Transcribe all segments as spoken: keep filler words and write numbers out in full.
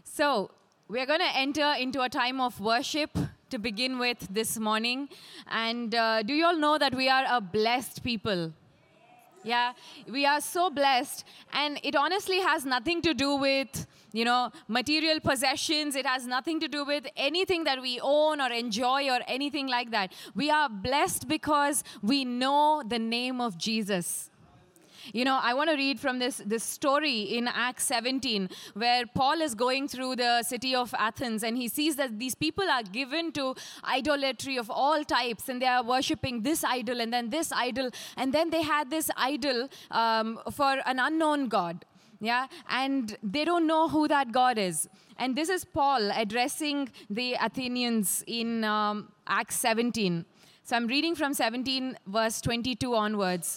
So, we're going to enter into a time of worship to begin with this morning. And uh, do you all know that we are a blessed people? Yeah, we are so blessed. And it honestly has nothing to do with, you know, material possessions. It has nothing to do with anything that we own or enjoy or anything like that. We are blessed because we know the name of Jesus. You know, I want to read from this, this story in Acts seventeen, where Paul is going through the city of Athens, and he sees that these people are given to idolatry of all types, and they are worshipping this idol and then this idol, and then they had this idol um, for an unknown God. Yeah, and they don't know who that God is. And this is Paul addressing the Athenians in um, Acts seventeen. So I'm reading from seventeen, verse twenty-two onwards.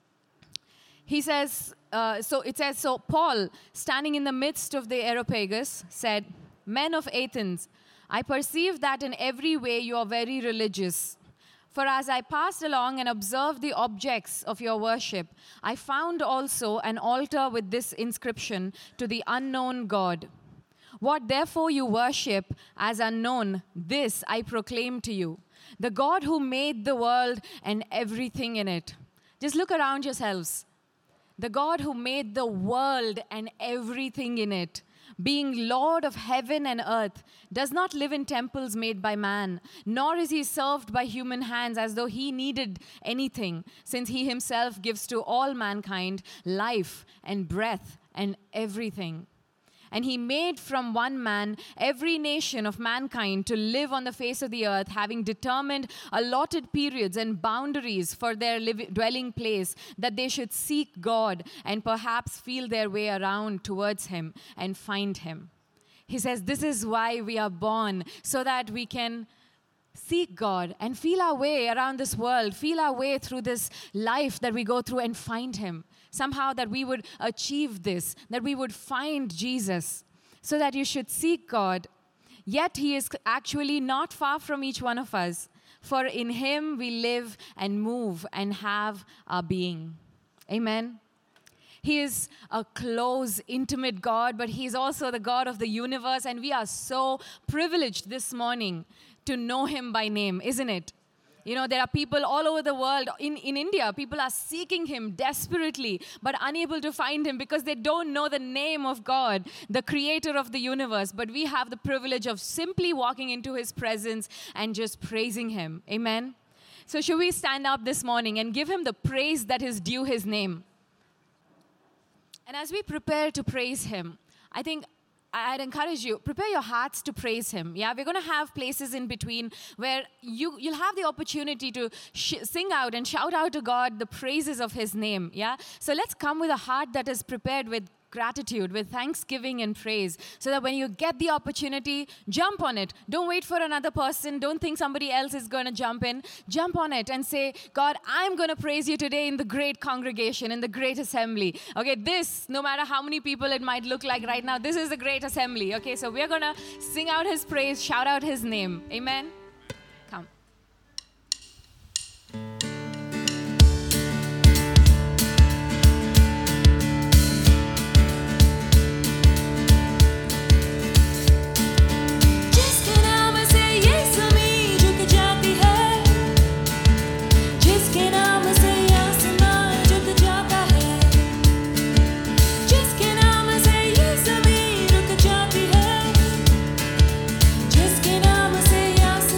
He says, uh, so it says, so Paul, standing in the midst of the Areopagus, said, "Men of Athens, I perceive that in every way you are very religious. For as I passed along and observed the objects of your worship, I found also an altar with this inscription, to the unknown God. What therefore you worship as unknown, this I proclaim to you, the God who made the world and everything in it." Just look around yourselves. The God who made the world and everything in it, being Lord of heaven and earth, does not live in temples made by man, nor is he served by human hands as though he needed anything, since he himself gives to all mankind life and breath and everything. And he made from one man every nation of mankind to live on the face of the earth, having determined allotted periods and boundaries for their liv- dwelling place, that they should seek God and perhaps feel their way around towards him and find him. He says, this is why we are born, so that we can seek God and feel our way around this world, feel our way through this life that we go through and find him. Somehow that we would achieve this, that we would find Jesus, so that you should seek God. Yet he is actually not far from each one of us, for in him we live and move and have our being. Amen. He is a close, intimate God, but he's also the God of the universe, and we are so privileged this morning to know him by name, isn't it? You know, there are people all over the world. In, in India, people are seeking him desperately, but unable to find him because they don't know the name of God, the creator of the universe. But we have the privilege of simply walking into his presence and just praising him. Amen? So should we stand up this morning and give him the praise that is due his name? And as we prepare to praise him, I think I'd encourage you, prepare your hearts to praise him. Yeah, we're going to have places in between where you, you'll have the opportunity to sh- sing out and shout out to God the praises of his name. Yeah, so let's come with a heart that is prepared with gratitude, with thanksgiving and praise, so that when you get the opportunity, jump on it. Don't wait for another person. Don't think somebody else is going to jump in. Jump on it and say, God, I'm going to praise you today in the great congregation, in the great assembly. Okay, this, no matter how many people it might look like right now, this is the great assembly. Okay, so we're going to sing out his praise, shout out his name. Amen. Come. Just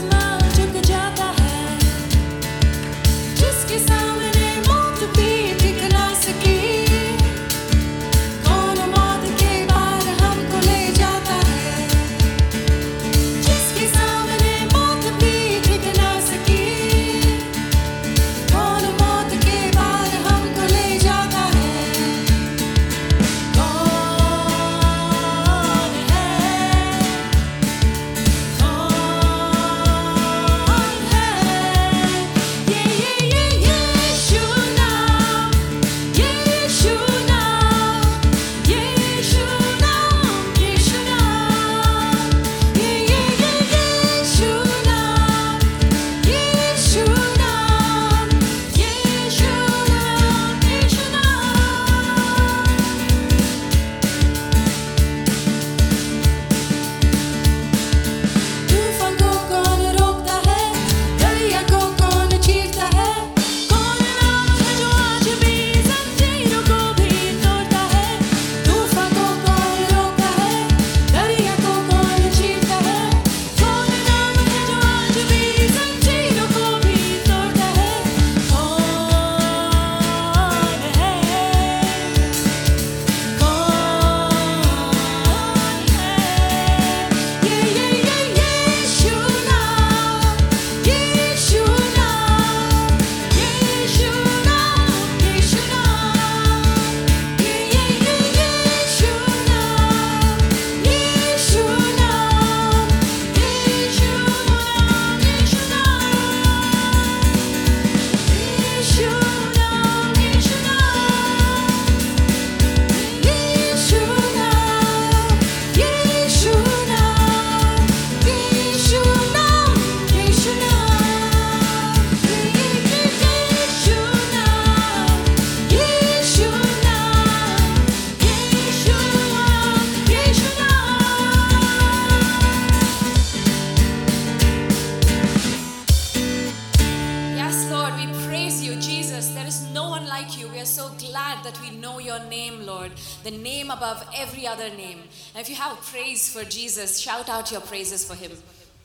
the name above every other name. And if you have praise for Jesus, shout out your praises for him.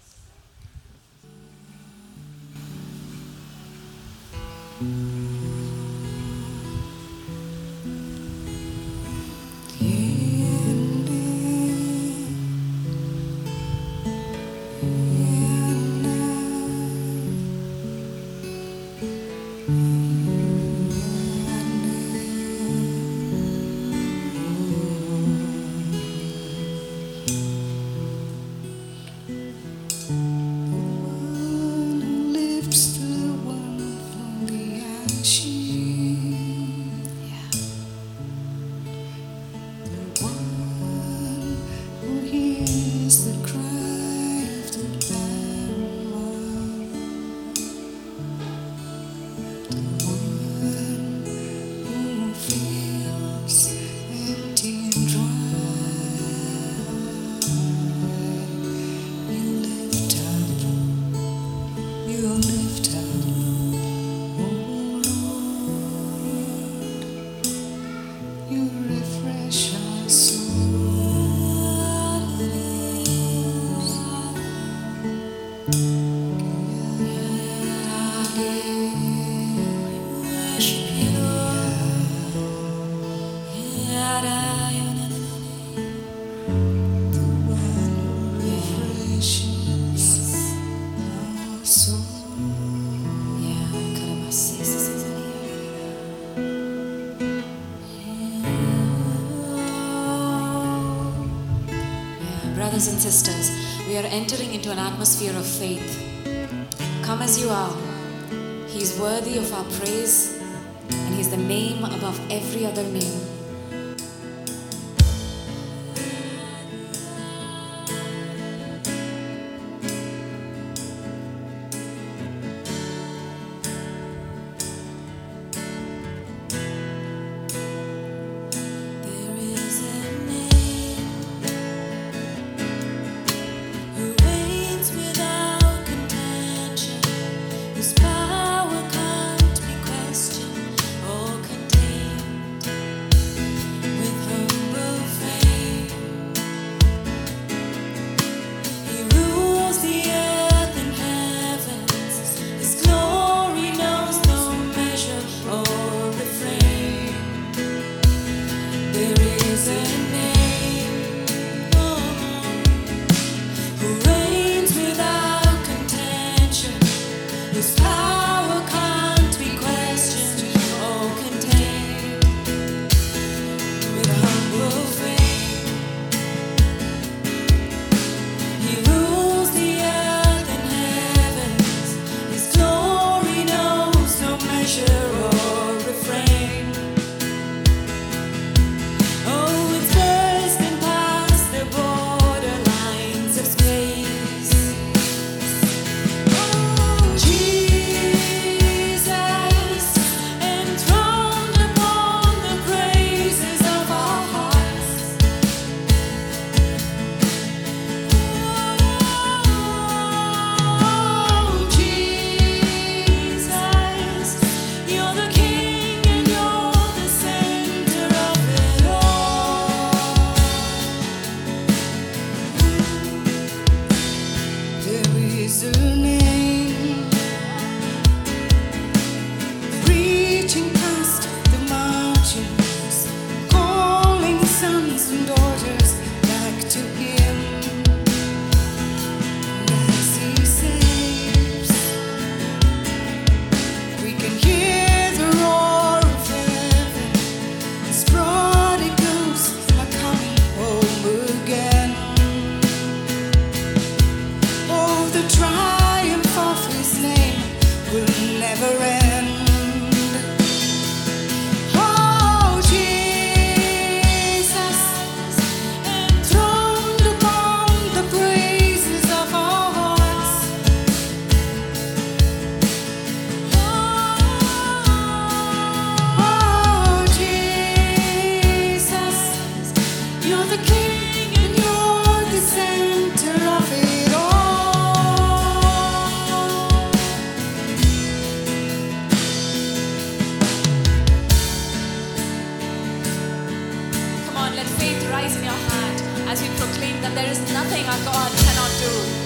Brothers and sisters, we are entering into an atmosphere of faith. Come as you are. He is worthy of our praise, and He's the name above every other name. Power can't be questioned or contained. that there is nothing our God cannot do.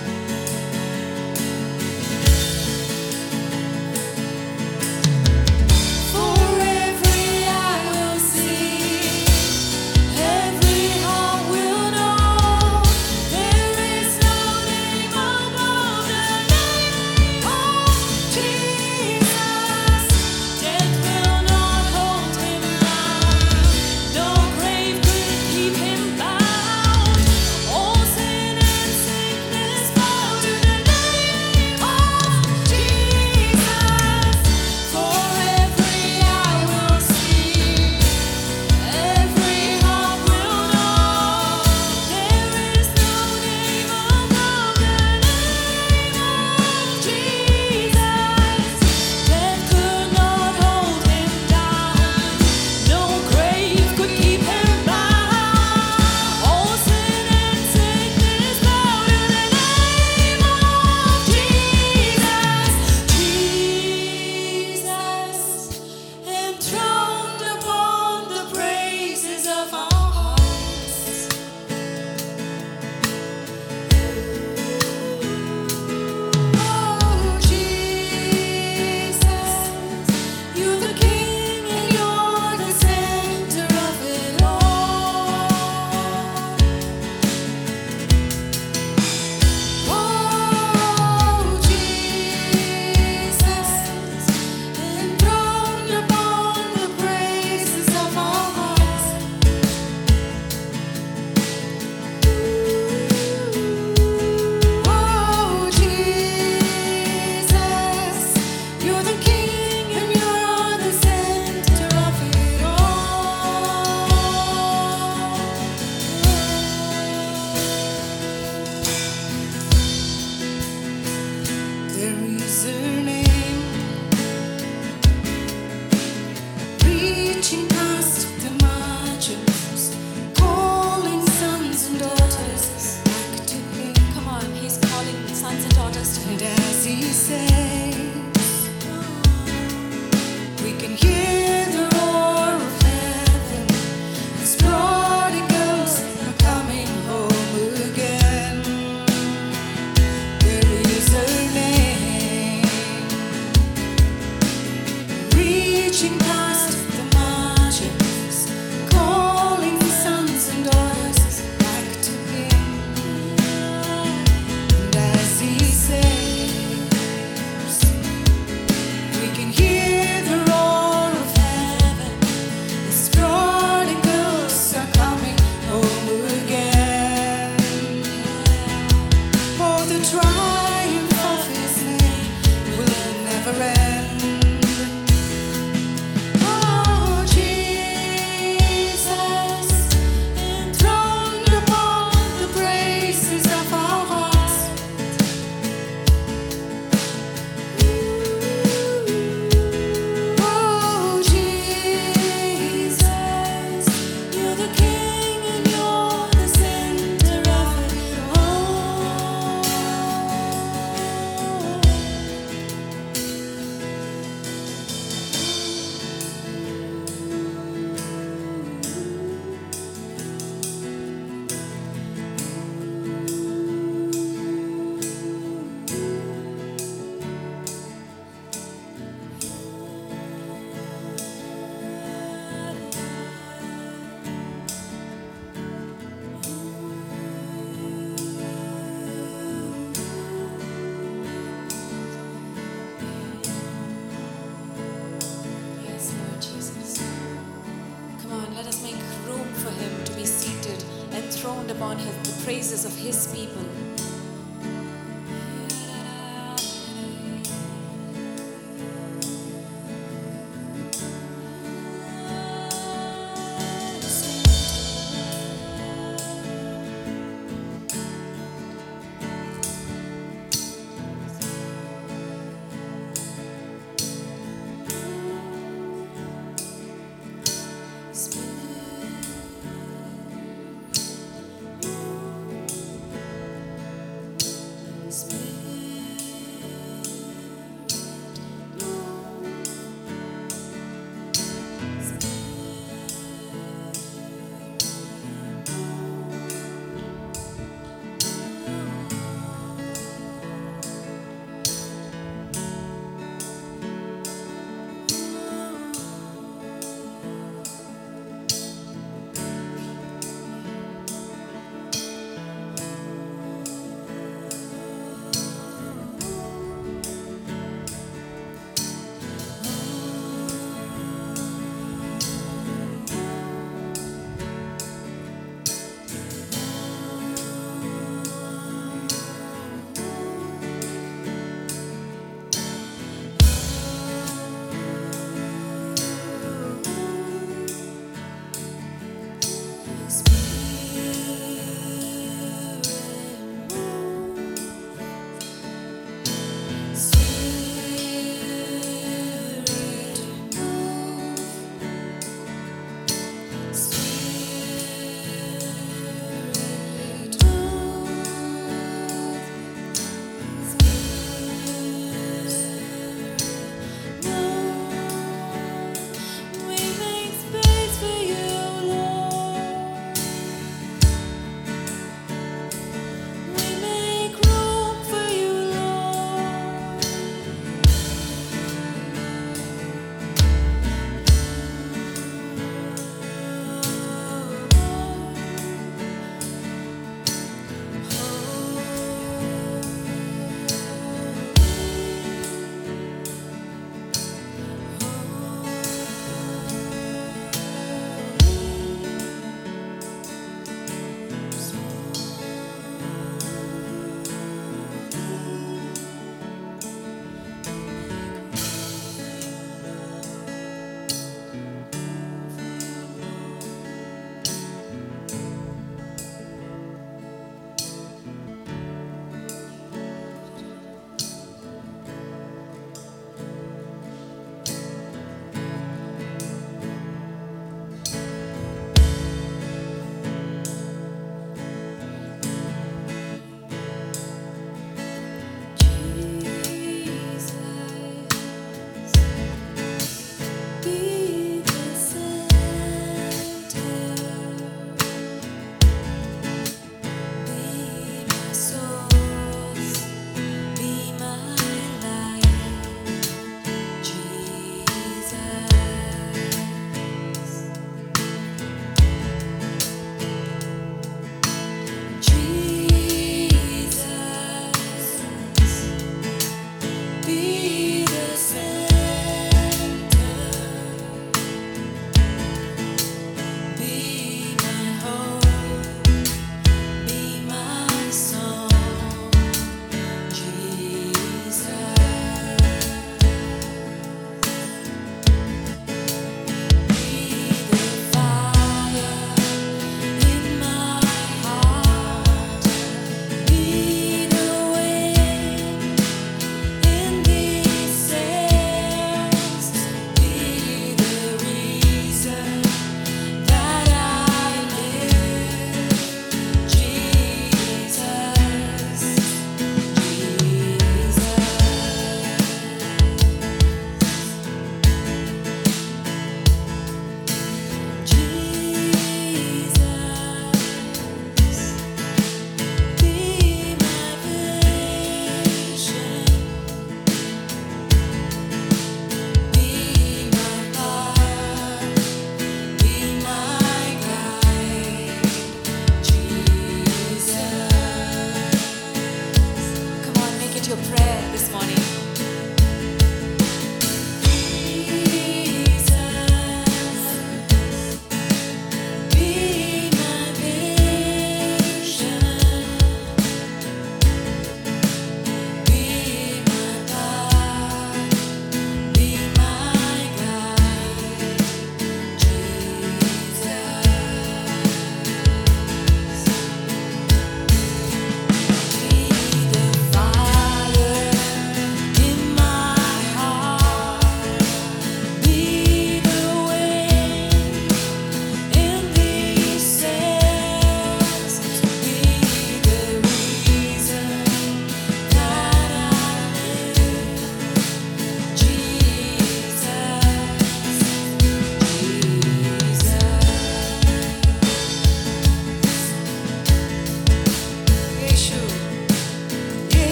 Enthroned upon his, the praises of his people.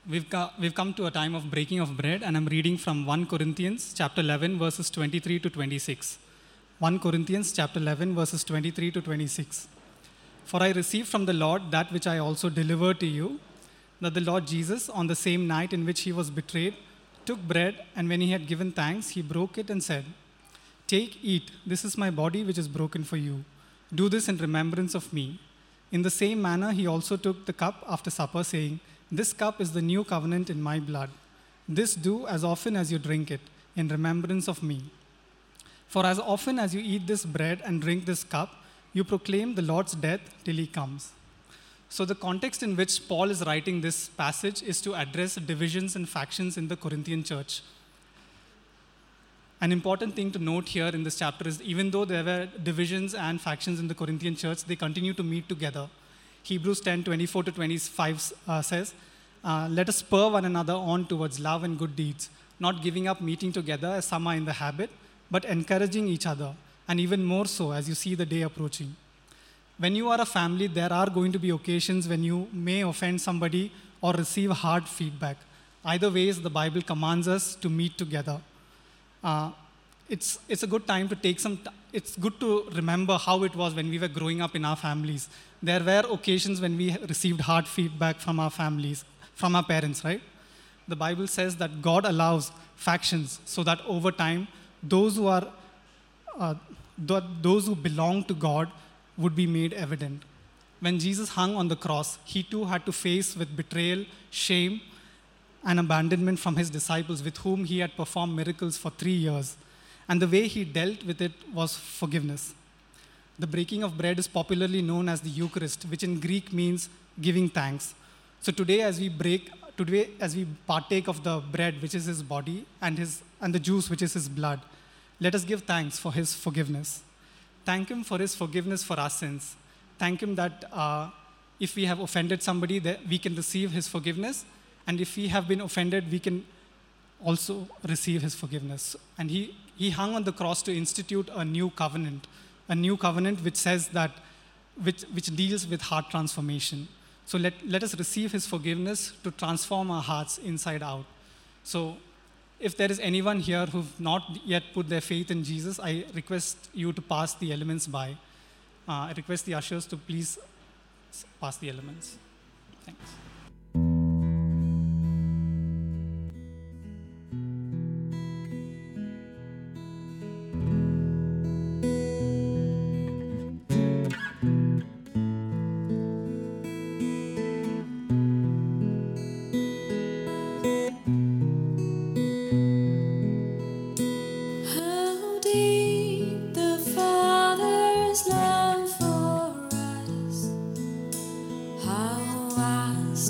we've, co- we've come to a time of breaking of bread, and I'm reading from First Corinthians chapter eleven, verses twenty-three to twenty-six. First Corinthians chapter eleven, verses twenty-three to twenty-six. For I received from the Lord that which I also delivered to you, that the Lord Jesus, on the same night in which he was betrayed, took bread, and when he had given thanks, he broke it and said, "Take, eat, this is my body which is broken for you. Do this in remembrance of me." In the same manner, he also took the cup after supper, saying, "This cup is the new covenant in my blood. This do as often as you drink it, in remembrance of me. For as often as you eat this bread and drink this cup, you proclaim the Lord's death till he comes." So the context in which Paul is writing this passage is to address divisions and factions in the Corinthian church. An important thing to note here in this chapter is even though there were divisions and factions in the Corinthian church, they continue to meet together. Hebrews ten, twenty-four to twenty-five uh, says, uh, "Let us spur one another on towards love and good deeds, not giving up meeting together as some are in the habit, but encouraging each other, and even more so as you see the day approaching." When you are a family, there are going to be occasions when you may offend somebody or receive hard feedback. Either ways, the Bible commands us to meet together. Uh, it's, it's a good time to take some, t- it's good to remember how it was when we were growing up in our families. There were occasions when we received hard feedback from our families, from our parents, right? The Bible says that God allows factions so that over time, those who are, uh, th- those who belong to God would be made evident. When Jesus hung on the cross, he too had to face with betrayal, shame, and abandonment from his disciples with whom he had performed miracles for three years. And the way he dealt with it was forgiveness. The breaking of bread is popularly known as the Eucharist, which in Greek means giving thanks. So today as we break, today as we partake of the bread, which is his body, and, his, and the juice, which is his blood, let us give thanks for his forgiveness. Thank him for his forgiveness for our sins. Thank him that uh, if we have offended somebody, that we can receive his forgiveness. And if we have been offended, we can also receive his forgiveness. And he, he hung on the cross to institute a new covenant, a new covenant which says that, which, which deals with heart transformation. So let, let us receive his forgiveness to transform our hearts inside out. So if there is anyone here who've not yet put their faith in Jesus, I request you to pass the elements by. Uh, I request the ushers to please pass the elements. Thanks. How deep the Father's love for us, how vast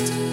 Master.